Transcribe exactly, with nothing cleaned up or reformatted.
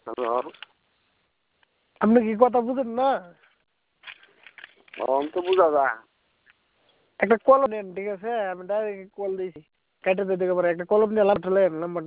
Hello. আপনি কি কথা বুঝেন না? অন তো বুঝা যায়। একটা কলম নেন, ঠিক আছে? আমি ডাইরেক্ট কল দিয়েছি। কেটে দিতে পারে একটা কলম নিয়ে লাভ নাম্বার